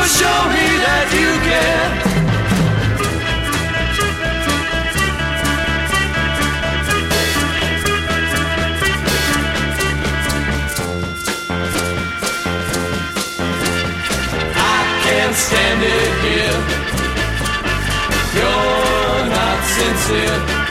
show me that you care. I can't stand it here. You're not sincere.